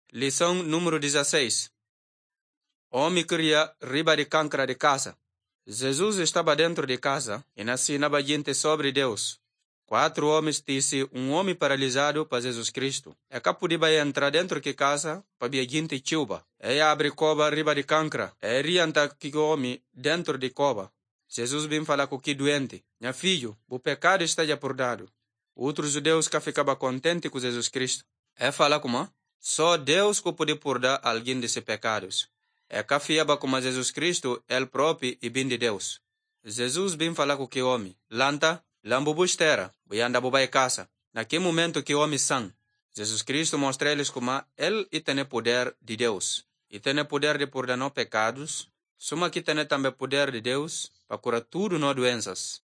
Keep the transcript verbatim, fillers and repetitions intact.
Lição número dezesseis. Homem cria riba de cancra de casa. Jesus estava dentro de casa e ensinava gente sobre Deus. Quatro homens disse um homem paralisado para Jesus Cristo. É que podia entrar dentro de casa para ver gente chuva. E abre cova riba de cancra. E rianta que homem dentro de cova. Jesus vem falar com que doente. Meu filho, o pecado está já perdado. Outros judeus que ficavam contentes com Jesus Cristo. É falar como? Só Deus que pode perdoar alguém desses pecados. É que fiaba como Jesus Cristo, ele próprio e bem de Deus. Jesus vem falar com que homem. Lanta, lambo bustera, boianda bobai casa. Naquele momento que o homem sang, Jesus Cristo mostra eles como ele tem poder de Deus. E tem poder de perdoar pecados. Suma que tem também poder de Deus para curar tudo nas doenças.